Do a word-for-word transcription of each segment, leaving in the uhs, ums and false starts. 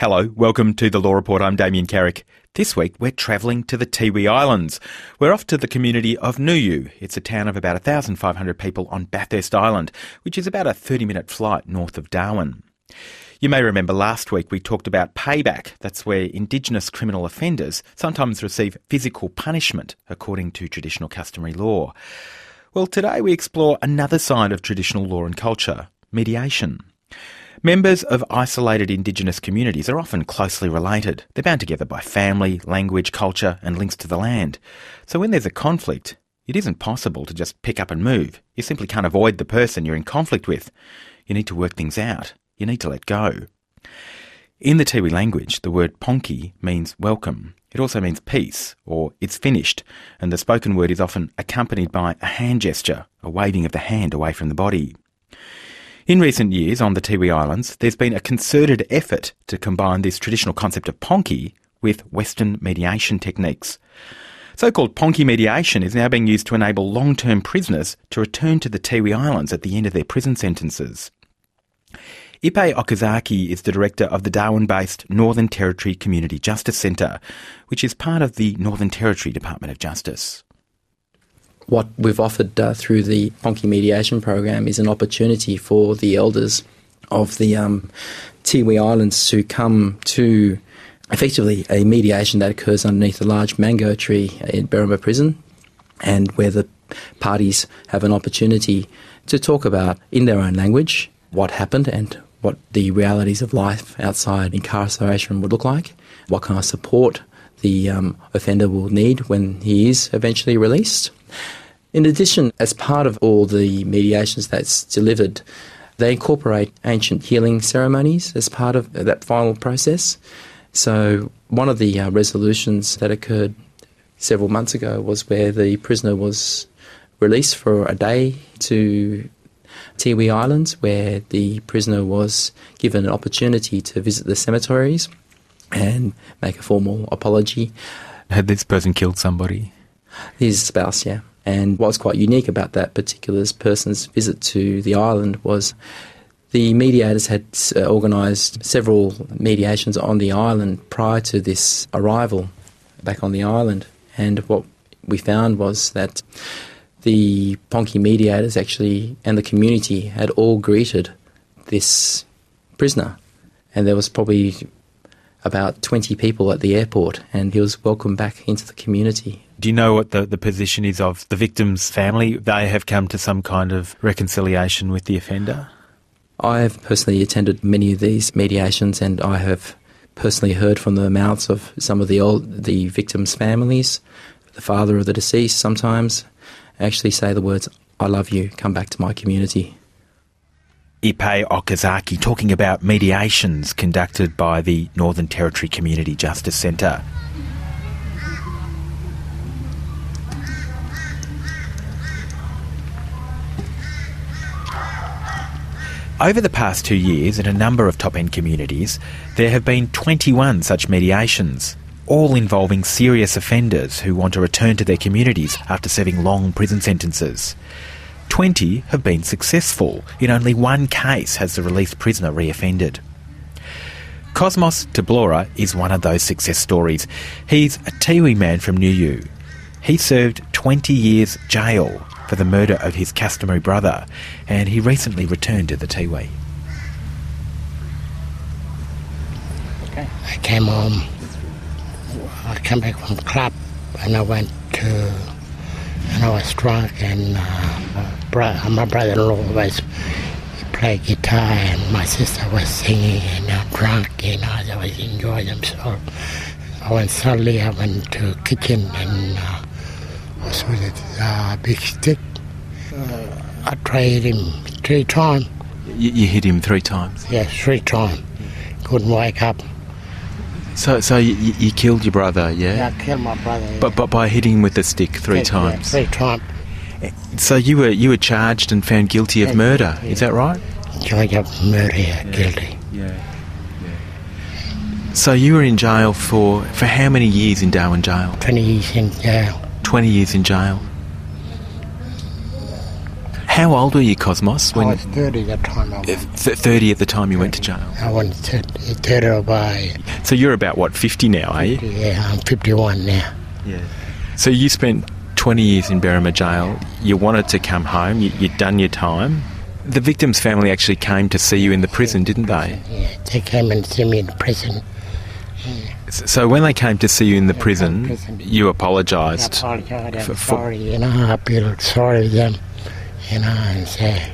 Hello, welcome to The Law Report. I'm Damien Carrick. This week we're travelling to the Tiwi Islands. We're off to the community of Nuyu. It's a town of about one thousand five hundred people on Bathurst Island, which is about a thirty minute flight north of Darwin. You may remember last week we talked about payback. That's where Indigenous criminal offenders sometimes receive physical punishment according to traditional customary law. Well, today we explore another side of traditional law and culture, mediation. Members of isolated Indigenous communities are often closely related. They're bound together by family, language, culture and links to the land. So when there's a conflict, it isn't possible to just pick up and move. You simply can't avoid the person you're in conflict with. You need to work things out. You need to let go. In the Tiwi language, the word ponki means welcome. It also means peace, or it's finished, and the spoken word is often accompanied by a hand gesture, a waving of the hand away from the body. In recent years on the Tiwi Islands, there's been a concerted effort to combine this traditional concept of ponki with Western mediation techniques. So-called ponki mediation is now being used to enable long-term prisoners to return to the Tiwi Islands at the end of their prison sentences. Ipe Okazaki is the director of the Darwin-based Northern Territory Community Justice Centre, which is part of the Northern Territory Department of Justice. What we've offered uh, through the Ponki Mediation Program is an opportunity for the elders of the um, Tiwi Islands to come to effectively a mediation that occurs underneath a large mango tree in Berrimah Prison, and where the parties have an opportunity to talk about, in their own language, what happened and what the realities of life outside incarceration would look like, what kind of support the um, offender will need when he is eventually released. In addition, as part of all the mediations that's delivered, they incorporate ancient healing ceremonies as part of that final process. So one of the uh, resolutions that occurred several months ago was where the prisoner was released for a day to Tiwi Islands, where the prisoner was given an opportunity to visit the cemeteries and make a formal apology. Had this person killed somebody? His spouse, yeah. And what was quite unique about that particular person's visit to the island was the mediators had uh, organised several mediations on the island prior to this arrival back on the island. And what we found was that the Ponki mediators actually and the community had all greeted this prisoner. And there was probably about twenty people at the airport, and he was welcomed back into the community. Do you know what the, the position is of the victim's family? They have come to some kind of reconciliation with the offender? I have personally attended many of these mediations, and I have personally heard from the mouths of some of the old, the victims' families, the father of the deceased sometimes, actually say the words, "I love you, come back to my community." Ipe Okazaki talking about mediations conducted by the Northern Territory Community Justice Centre. Over the past two years, in a number of top-end communities, there have been twenty-one such mediations, all involving serious offenders who want to return to their communities after serving long prison sentences. twenty have been successful. In only one case has the released prisoner reoffended. Cosmos Tablora is one of those success stories. He's a Tiwi man from Nuyu. He served twenty years jail for the murder of his customary brother, and he recently returned to the Tiwi. Okay. I came home. I came back from club, and I went to, and I was drunk, and uh, my, bro- my brother-in-law was playing guitar, and my sister was singing, and I'm drunk, you know, they was enjoying themselves. I went suddenly, I went to the kitchen, and uh, I was with a uh, big stick. Uh, I tried him three times. You, you hit him three times? Yeah, three times. Couldn't wake up. So so you, you killed your brother, yeah? Yeah, I killed my brother, yeah. But, but by hitting him with a stick three yeah, times? Yeah, three times. So you were you were charged and found guilty of yeah, murder, yeah. Is that right? Charged of murder, yeah, guilty. Yeah, yeah. So you were in jail for, for how many years in Darwin jail? twenty years in jail. twenty years in jail. How old were you, Cosmos? When I was thirty at the time. I went. th- thirty at the time you went to jail. I went thirty, thirty by... So you're about, what, fifty now, are you? Yeah, I'm fifty-one now. Yeah. So you spent twenty years in Berrima Jail. You wanted to come home. You, you'd done your time. The victim's family actually came to see you in the prison, didn't they? Yeah, they came and see me in the prison. So when they came to see you in the prison, prison. you apologised. I apologised. I'm for- sorry, you know. I feel sorry for them, you know, and say...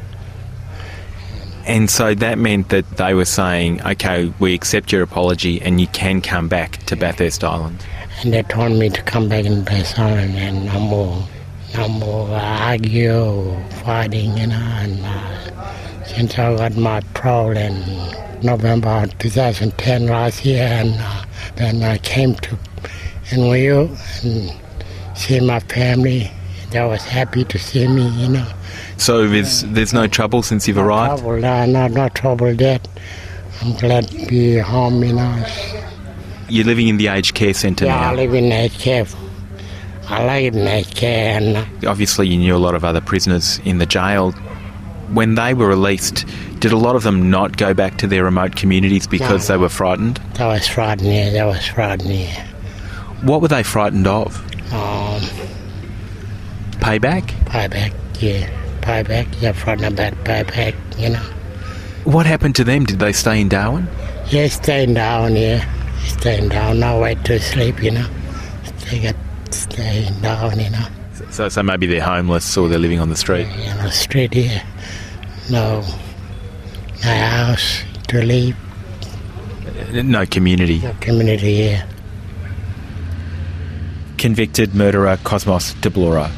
And so that meant that they were saying, OK, we accept your apology and you can come back to Bathurst Island. And they told me to come back in Bathurst Island and no more, no more uh, argue or fighting, you know. And uh, since I got my parole in November twenty ten last year, and uh, then I came to N Y U and see my family. They was happy to see me, you know. So there's, there's no trouble since you've No arrived? trouble, no, no, no trouble yet. I'm glad to be home, you know. You're living in the aged care centre Yeah, I now. live in aged care. I like it in aged care, and uh, Obviously you knew a lot of other prisoners in the jail. When they were released, did a lot of them not go back to their remote communities because No. they were frightened? that was frightened, yeah, that was frightened, yeah. What were they frightened of? Um, Payback? payback, yeah, payback, they're frightened about payback, you know. What happened to them? Did they stay in Darwin? Yeah, staying down, yeah, staying down, no way to sleep, you know. They got staying down, you know. So, so maybe they're homeless or they're living on the street. You know, street here, no, no house to live, No community. no community here. Convicted murderer Cosmos de Blora.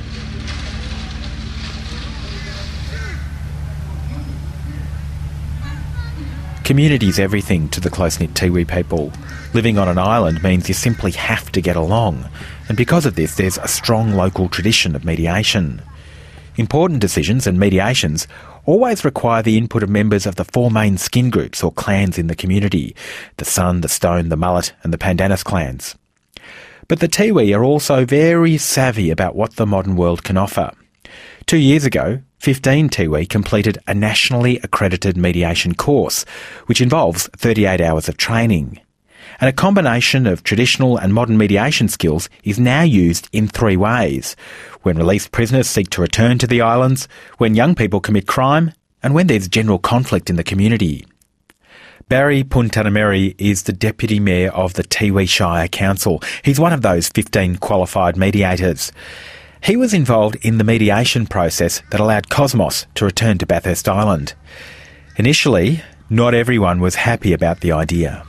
Community is everything to the close-knit Tiwi people. Living on an island means you simply have to get along, and because of this there's a strong local tradition of mediation. Important decisions and mediations always require the input of members of the four main skin groups or clans in the community: the Sun, the Stone, the Mullet and the Pandanus clans. But the Tiwi are also very savvy about what the modern world can offer. Two years ago, fifteen Tiwi completed a nationally accredited mediation course, which involves thirty-eight hours of training. And a combination of traditional and modern mediation skills is now used in three ways: when released prisoners seek to return to the islands, when young people commit crime, and when there's general conflict in the community. Barry Puntanameri is the Deputy Mayor of the Tiwi Shire Council. He's one of those fifteen qualified mediators. He was involved in the mediation process that allowed Cosmos to return to Bathurst Island. Initially, not everyone was happy about the idea.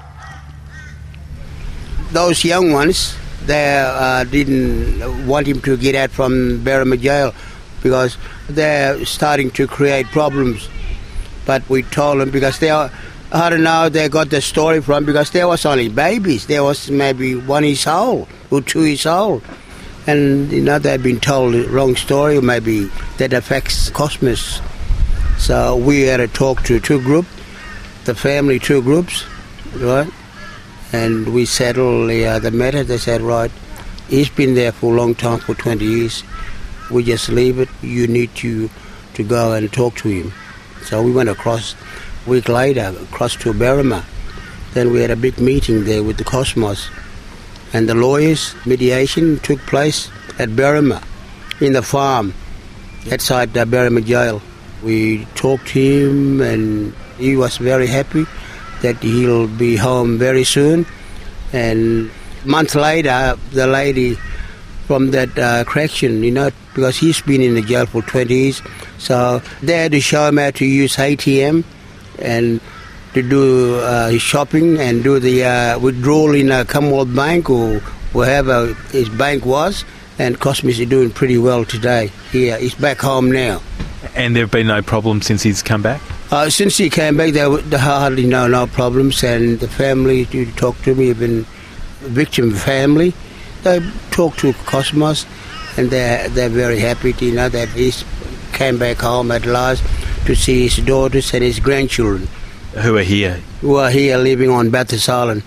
Those young ones, they uh, didn't want him to get out from Berrima Jail because they're starting to create problems. But we told them, because they are, I don't know, they got the story from, because there was only babies. There was maybe one years old or two years old. And, you know, they've been told the wrong story, or maybe that affects Cosmos. So we had to talk to two groups, the family two groups, right? And we settled the, uh, the matter. They said, right, he's been there for a long time, for twenty years. We just leave it. You need to, to go and talk to him. So we went across, a week later, across to Berrima. Then we had a big meeting there with the Cosmos. And the lawyers' mediation took place at Berrima, in the farm, outside the Berrima Jail. We talked to him, and he was very happy that he'll be home very soon. And a month later, the lady from that uh, correction, you know, because he's been in the jail for twenty years, so they had to show him how to use A T M and to do uh, his shopping and do the uh, withdrawal in a Commonwealth Bank or wherever his bank was. And Cosmos is doing pretty well today. Here, he's back home now. And there have been no problems since he's come back? Uh, since he came back, there were hardly no no problems, and the family who talked to me, even victim family, they talked to Cosmos, and they're they're very happy, to, you know, that he came back home at last to see his daughters and his grandchildren, Who are here? who are here living on Bathurst Island.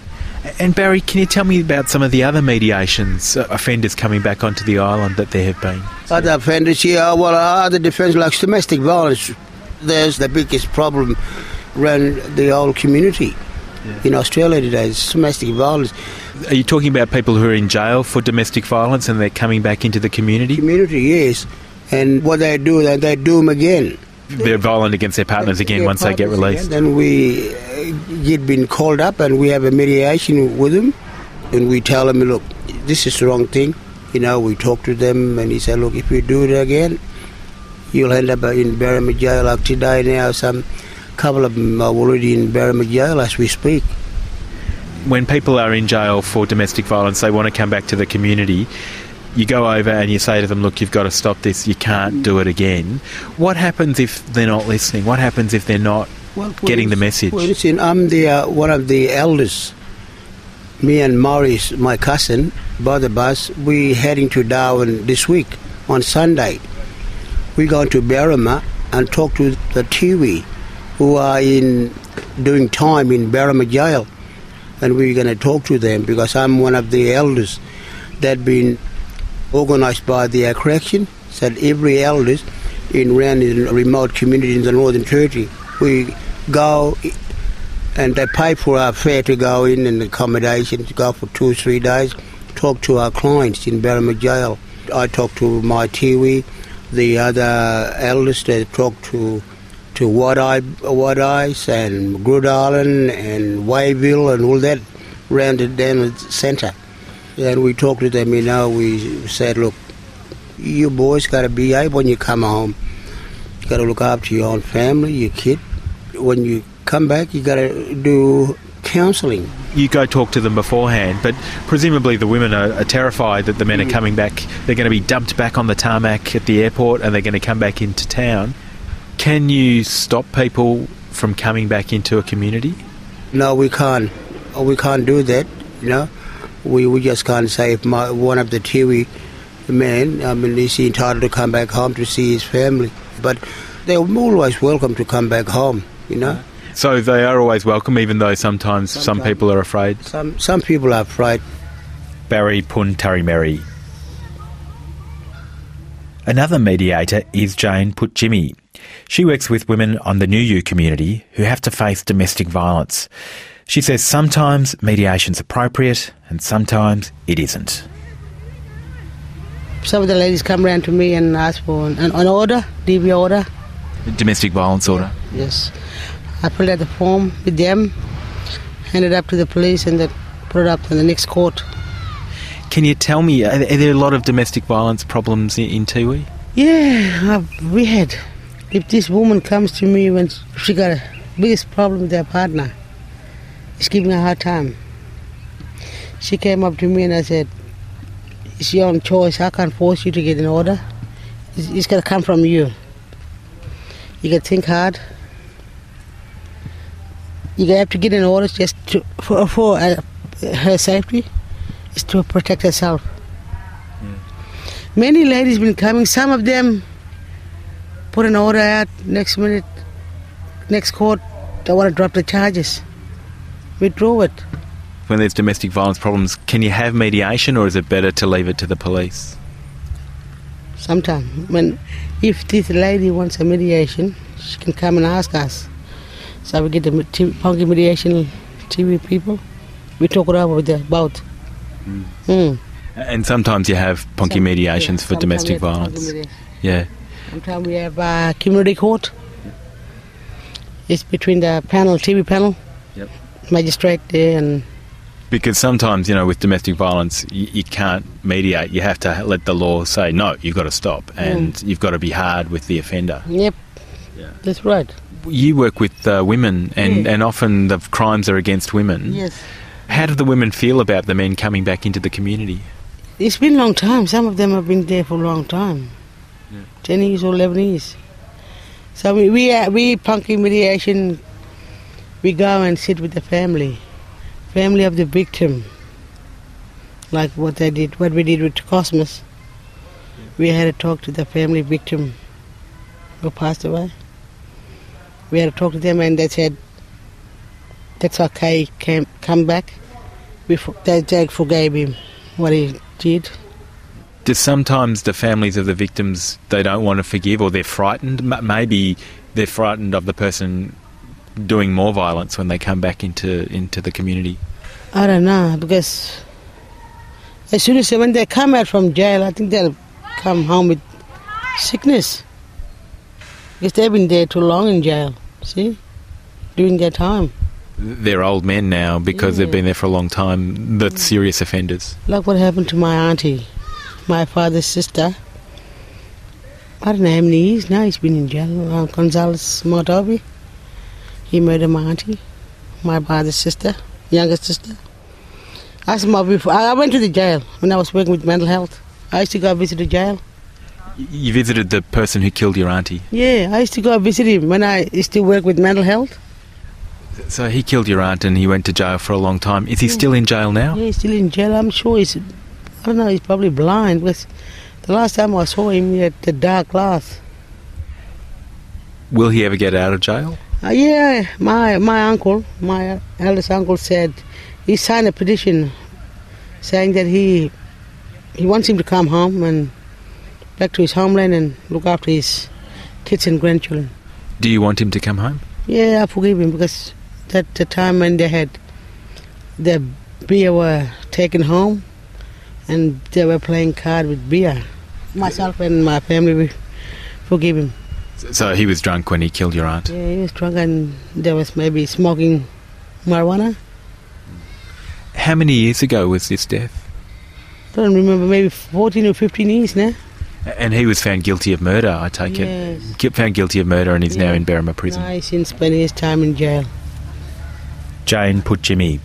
And Barry, can you tell me about some of the other mediations, uh, offenders coming back onto the island that there have been? Other offenders here, well, other defence like domestic violence, there's the biggest problem around the whole community yeah. in Australia today, is domestic violence. Are you talking about people who are in jail for domestic violence and they're coming back into the community? Community, yes. And what they do, they, they do them again. They're violent against their partners again their once partners they get released? Again. Then we uh, get been called up and we have a mediation with them. And we tell them, look, this is the wrong thing. You know, we talk to them and he said, look, if you do it again, you'll end up in Berrimah Jail. Like today now, some couple of them are already in Berrimah Jail as we speak. When people are in jail for domestic violence, they want to come back to the community. You go over and you say to them, look, you've got to stop this, you can't do it again. What happens if they're not listening? What happens if they're not well, getting the message? Well, listen, I'm the, uh, one of the elders. Me and Maurice, my cousin, both of us, we're heading to Darwin this week on Sunday. We're going to Berrimah and talk to the Tiwi who are in doing time in Berrimah Jail. And we're going to talk to them because I'm one of the elders that been organised by the uh, correction. Said every elders in around in remote communities in the Northern Territory, we go and they pay for our fare to go in and accommodation to go for two or three days, talk to our clients in Berrimah Jail. I talk to my Tiwi, the other elders that talk to to Wadeye, Wadeyes and Good Island and Wayville and all that around the down centre. And we talked to them, you know, we said, look, you boys got to behave when you come home. You got to look after your own family, your kid. When you come back, you got to do counselling. You go talk to them beforehand, but presumably the women are, are terrified that the men are coming back. They're going to be dumped back on the tarmac at the airport and they're going to come back into town. Can you stop people from coming back into a community? No, we can't. We can't do that, you know. We we just can't say if my, one of the Tiwi men, I mean, is he entitled to come back home to see his family. But they're always welcome to come back home, you know. So they are always welcome, even though sometimes, sometimes some people are afraid? Some some people are afraid. Barry Pun Tarimeri. Another mediator is Jane Putjimmy. She works with women on the Nuyu community who have to face domestic violence. She says sometimes mediation's appropriate and sometimes it isn't. Some of the ladies come around to me and ask for an, an order, D V order. Domestic violence order? Yes. I fill out the form with them, hand it up to the police and they put it up in the next court. Can you tell me, are there a lot of domestic violence problems in, in Tiwi? Yeah, uh, we had. If this woman comes to me when she got a biggest problem with her partner, it's giving her a hard time. She came up to me and I said, it's your own choice. I can't force you to get an order. It's, it's got to come from you. You got to think hard. You have to get an order just to, for, for uh, her safety. Is to protect herself. Mm. Many ladies been coming. Some of them put an order out. Next minute, next court, they want to drop the charges. Withdraw it. When there's domestic violence problems, can you have mediation, or is it better to leave it to the police? Sometimes, when if this lady wants a mediation, she can come and ask us. So we get the Pongi mediation T V people. We talk it over with the both. Mm. Mm. And sometimes you have Ponki Some, mediations yeah, for domestic violence. Yeah. Sometimes we have uh, community court. It's between the panel, T V panel, yep. magistrate there, and because sometimes, you know, with domestic violence, you, you can't mediate. You have to let the law say no. You've got to stop, and mm. you've got to be hard with the offender. Yep, yeah. That's right. You work with uh, women, and, yeah. and often the crimes are against women. Yes. How do the women feel about the men coming back into the community? It's been a long time. Some of them have been there for a long time. Yeah. ten years or eleven years. So we, we, uh, we Ponki mediation, we go and sit with the family. Family of the victim. Like what they did, what we did with Cosmos. Yeah. We had to talk to the family victim who passed away. We had to talk to them and they said, that's okay, came, come back we, they, they forgave him what he did. Do sometimes the families of the victims, they don't want to forgive, or they're frightened? M- maybe they're frightened of the person doing more violence when they come back into, into the community? I don't know, because as soon as when they come out from jail, I think they'll come home with sickness. Because they've been there too long in jail, see, doing their time. They're old men now because yeah. they've been there for a long time, the serious offenders. Like what happened to my auntie, my father's sister. I don't know how many years now he's been in jail. Uh, Gonzales Montobi. He murdered my auntie, my father's sister, youngest sister. I, before, I went to the jail when I was working with mental health. I used to go visit the jail. You visited the person who killed your auntie? Yeah, I used to go visit him when I used to work with mental health. So he killed your aunt and he went to jail for a long time. Is he yeah. still in jail now? Yeah, he's still in jail. I'm sure he's, I don't know, he's probably blind. Because the last time I saw him, he had the dark glass. Will he ever get out of jail? Uh, yeah, my my uncle, my eldest uncle said he signed a petition saying that he he wants him to come home and back to his homeland and look after his kids and grandchildren. Do you want him to come home? Yeah, I forgive him because that the time when they had the beer were taken home and they were playing card with beer. Myself and my family, we forgive him. So he was drunk when he killed your aunt? Yeah, he was drunk and there was maybe smoking marijuana. How many years ago was this death? I don't remember, maybe fourteen or fifteen years now. And he was found guilty of murder, I take yes. it? Found guilty of murder and is yeah. now in Berrima prison? No, he's been spending his time in jail. Jane Putjimi.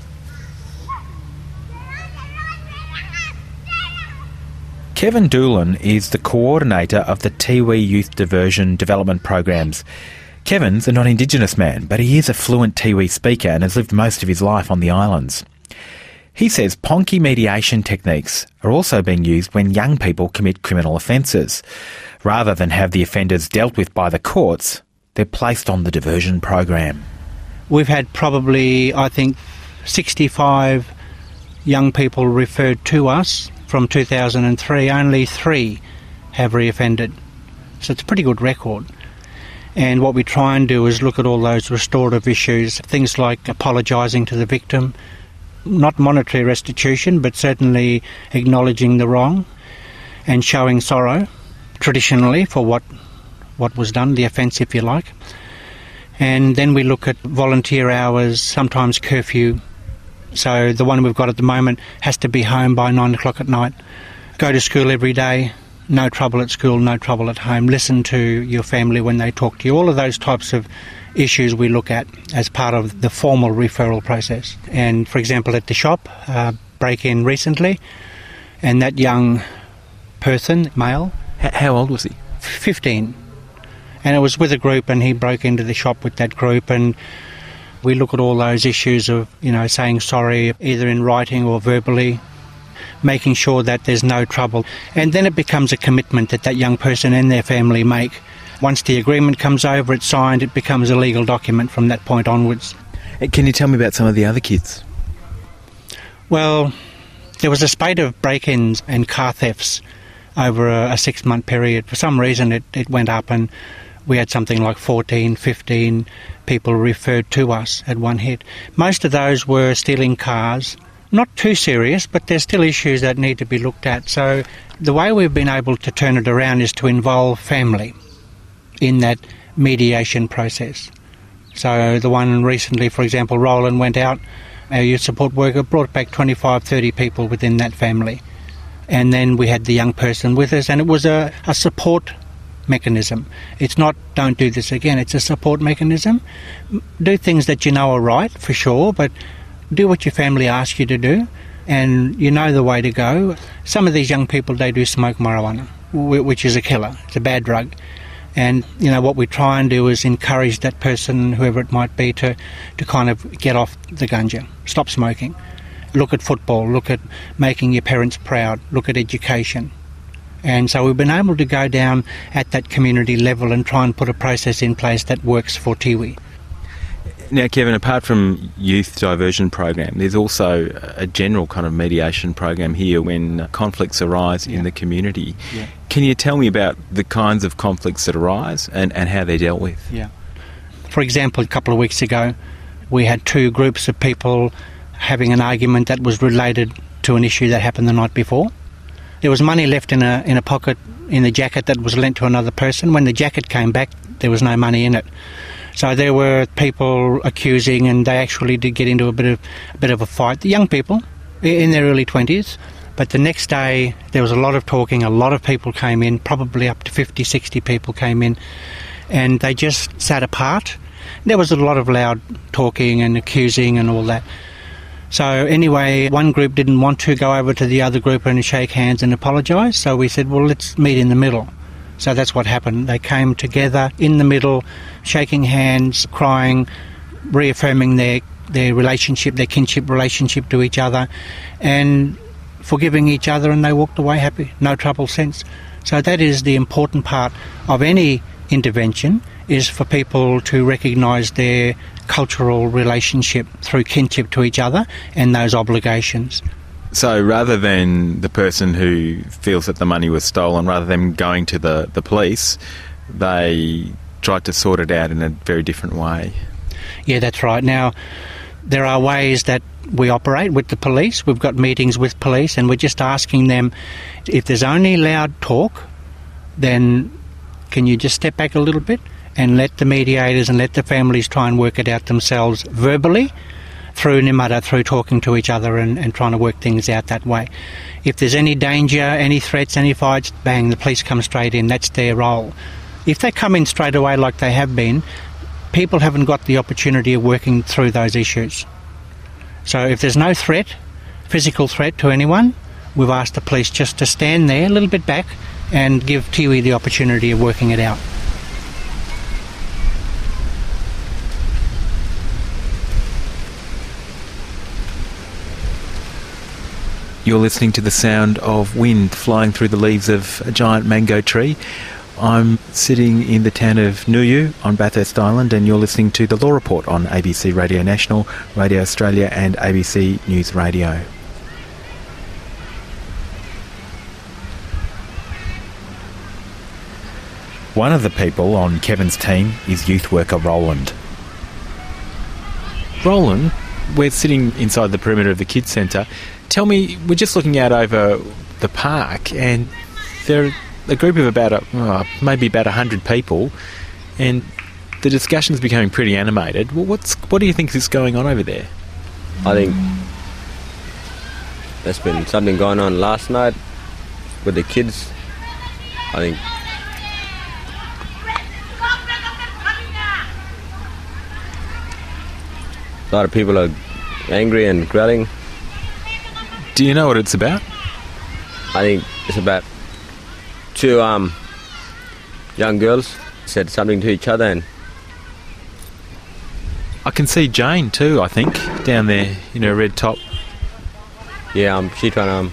Kevin Doolan is the coordinator of the Tiwi Youth Diversion Development Programs. Kevin's a non-Indigenous man, but he is a fluent Tiwi speaker and has lived most of his life on the islands. He says Ponki mediation techniques are also being used when young people commit criminal offences. Rather than have the offenders dealt with by the courts, they're placed on the diversion program. We've had probably, I think, sixty-five young people referred to us. From two thousand three, only three have reoffended. So it's a pretty good record. And what we try and do is look at all those restorative issues, things like apologising to the victim, not monetary restitution, but certainly acknowledging the wrong and showing sorrow, traditionally, for what, what was done, the offence, if you like. And then we look at volunteer hours, sometimes curfew. So the one we've got at the moment has to be home by nine o'clock at night. Go to school every day, no trouble at school, no trouble at home. Listen to your family when they talk to you. All of those types of issues we look at as part of the formal referral process. And for example, at the shop, uh, break-in recently, and that young person, male. H- how old was he? fifteen. And it was with a group, and he broke into the shop with that group, and we look at all those issues of, you know, saying sorry, either in writing or verbally, making sure that there's no trouble. And then it becomes a commitment that that young person and their family make. Once the agreement comes over, it's signed, it becomes a legal document from that point onwards. Can you tell me about some of the other kids? Well, there was a spate of break-ins and car thefts over a, a six-month period. For some reason it, it went up, and we had something like fourteen, fifteen people referred to us at one hit. Most of those were stealing cars. Not too serious, but there's still issues that need to be looked at. So the way we've been able to turn it around is to involve family in that mediation process. So the one recently, for example, Roland went out, our youth support worker brought back twenty-five, thirty people within that family. And then we had the young person with us, and it was a, a support mechanism. It's not don't do this again, it's a support mechanism. Do things that you know are right, for sure, but do what your family asks you to do, and you know the way to go. Some of these young people, they do smoke marijuana, which is a killer. It's a bad drug. And, you know, what we try and do is encourage that person, whoever it might be, to, to kind of get off the ganja, stop smoking. Look at football, look at making your parents proud, look at education. And so we've been able to go down at that community level and try and put a process in place that works for Tiwi. Now, Kevin, apart from youth diversion program, there's also a general kind of mediation program here when conflicts arise yeah. in the community. Yeah. Can you tell me about the kinds of conflicts that arise and, and how they're dealt with? Yeah. For example, a couple of weeks ago, we had two groups of people having an argument that was related to an issue that happened the night before. There was money left in a in a pocket in the jacket that was lent to another person. When the jacket came back, there was no money in it. So there were people accusing, and they actually did get into a bit of a bit of a fight. The young people in their early twenties. But the next day there was a lot of talking. A lot of people came in, probably up to fifty, sixty people came in, and they just sat apart. There was a lot of loud talking and accusing and all that. So anyway, one group didn't want to go over to the other group and shake hands and apologise. So we said, well, let's meet in the middle. So that's what happened. They came together in the middle, shaking hands, crying, reaffirming their, their relationship, their kinship relationship to each other, and forgiving each other, and they walked away happy, no trouble since. So that is the important part of any intervention, is for people to recognise their cultural relationship through kinship to each other and those obligations. So rather than the person who feels that the money was stolen, rather than going to the, the police, they tried to sort it out in a very different way. Yeah, that's right. Now, there are ways that we operate with the police. We've got meetings with police, and we're just asking them, if there's only loud talk, then can you just step back a little bit and let the mediators and let the families try and work it out themselves verbally, through Nimada, through talking to each other and, and trying to work things out that way. If there's any danger, any threats, any fights, bang, the police come straight in. That's their role. If they come in straight away like they have been, people haven't got the opportunity of working through those issues. So if there's no threat, physical threat to anyone, we've asked the police just to stand there a little bit back and give Tiwi the opportunity of working it out. You're listening to the sound of wind flying through the leaves of a giant mango tree. I'm sitting in the town of Nuyu on Bathurst Island, and you're listening to The Law Report on A B C Radio National, Radio Australia and A B C News Radio. One of the people on Kevin's team is youth worker Roland. Roland, we're sitting inside the perimeter of the kids' centre. Tell me, we're just looking out over the park, and there are a group of about, a, oh, maybe about one hundred people, and the discussion's becoming pretty animated. Well, what's what do you think is going on over there? I think there's been something going on last night with the kids. I think a lot of people are angry and growling. Do you know what it's about? I think it's about two um, young girls said something to each other, and I can see Jane too, I think, down there in her red top. Yeah, um, she trying to um,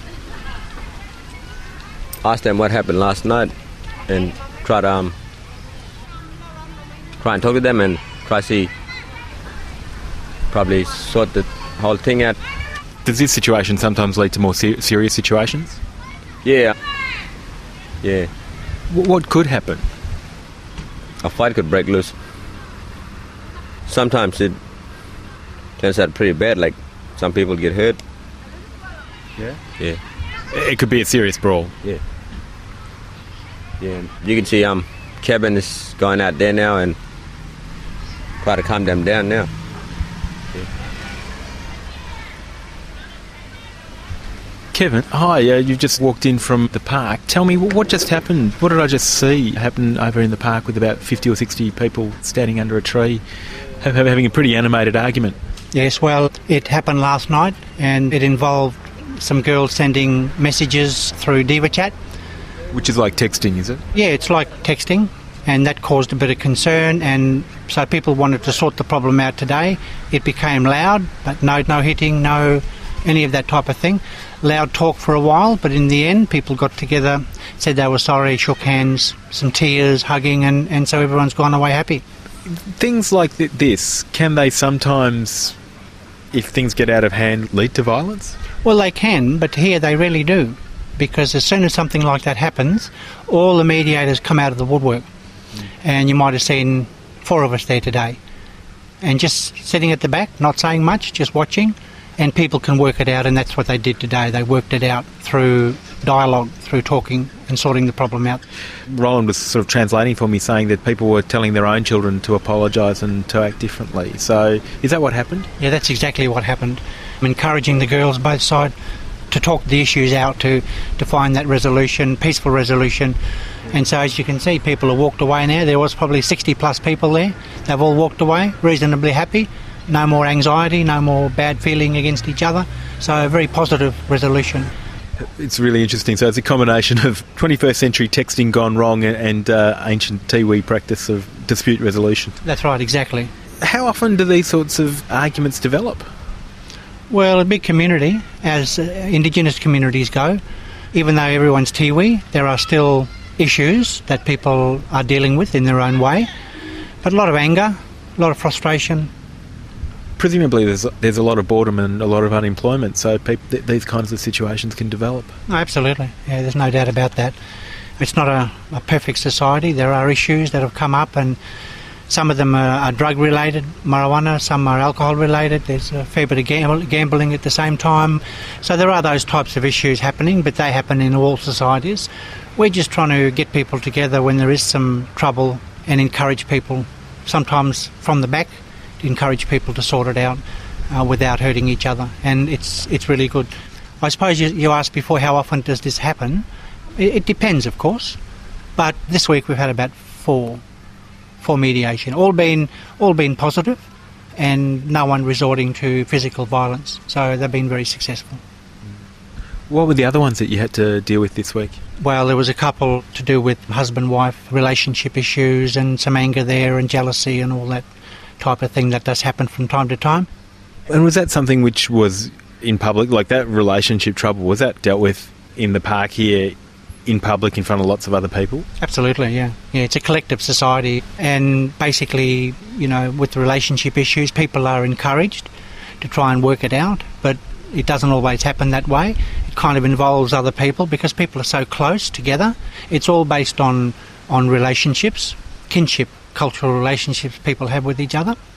ask them what happened last night and try to um, try and talk to them and try to see, probably sort the whole thing out. Does this situation sometimes lead to more ser- serious situations? Yeah. Yeah. W- what could happen? A fight could break loose. Sometimes it turns out pretty bad, like some people get hurt. Yeah? Yeah. It could be a serious brawl. Yeah. Yeah. You can see um, Kevin is going out there now and try to calm them down now. Kevin, hi, uh, you've just walked in from the park. Tell me, what just happened? What did I just see happen over in the park with about fifty or sixty people standing under a tree, having a pretty animated argument? Yes, well, it happened last night, and it involved some girls sending messages through DivaChat. Which is like texting, is it? Yeah, it's like texting, and that caused a bit of concern, and so people wanted to sort the problem out today. It became loud, but no, no hitting, no any of that type of thing. Loud talk for a while, but in the end people got together, said they were sorry, shook hands, some tears, hugging, and, and so everyone's gone away happy. Things like th- this, can they sometimes, if things get out of hand, lead to violence? Well, they can, but here they really do. Because as soon as something like that happens, all the mediators come out of the woodwork. Mm. And you might have seen four of us there today. And just sitting at the back, not saying much, just watching, and people can work it out, and that's what they did today. They worked it out through dialogue, through talking and sorting the problem out. Roland was sort of translating for me, saying that people were telling their own children to apologise and to act differently. So is that what happened? Yeah, that's exactly what happened. I'm encouraging the girls, both sides, to talk the issues out, to, to find that resolution, peaceful resolution. And so as you can see, people have walked away now. There was probably sixty plus people there. They've all walked away reasonably happy. No more anxiety, no more bad feeling against each other. So a very positive resolution. It's really interesting. So it's a combination of twenty-first century texting gone wrong and uh, ancient Tiwi practice of dispute resolution. That's right, exactly. How often do these sorts of arguments develop? Well, a big community, as uh, Indigenous communities go, even though everyone's Tiwi, there are still issues that people are dealing with in their own way. But a lot of anger, a lot of frustration. Presumably there's there's a lot of boredom and a lot of unemployment, so people, th- these kinds of situations can develop. Oh, absolutely. Yeah, there's no doubt about that. It's not a, a perfect society. There are issues that have come up, and some of them are, are drug-related, marijuana, some are alcohol-related. There's a fair bit of gamble, gambling at the same time. So there are those types of issues happening, but they happen in all societies. We're just trying to get people together when there is some trouble and encourage people, sometimes from the back, to encourage people to sort it out uh, without hurting each other. And it's it's really good. I suppose you, you asked before, how often does this happen? It, it depends, of course. But this week we've had about four. for mediation, all been all been positive, and no one resorting to physical violence. So they've been very successful. What were the other ones that you had to deal with this week? Well, there was a couple to do with husband-wife relationship issues and some anger there and jealousy and all that type of thing that does happen from time to time. And was that something which was in public, like that relationship trouble, was that dealt with in the park here in public in front of lots of other people? Absolutely, yeah. Yeah, it's a collective society, and basically, you know, with the relationship issues, people are encouraged to try and work it out, but it doesn't always happen that way. It kind of involves other people because people are so close together. It's all based on, on relationships, kinship, cultural relationships people have with each other,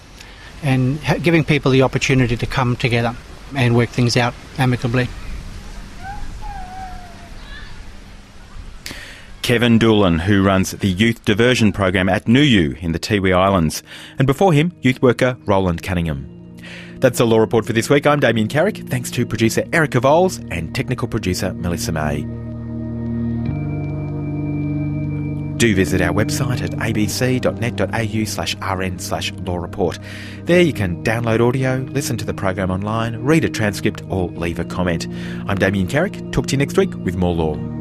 and ha- giving people the opportunity to come together and work things out amicably. Kevin Doolan, who runs the Youth Diversion Program at Nuyu in the Tiwi Islands. And before him, youth worker Roland Cunningham. That's the Law Report for this week. I'm Damien Carrick. Thanks to producer Erica Voles and technical producer Melissa May. Do visit our website at abc.net.au slash rn slash law report. There you can download audio, listen to the program online, read a transcript or leave a comment. I'm Damien Carrick. Talk to you next week with more law.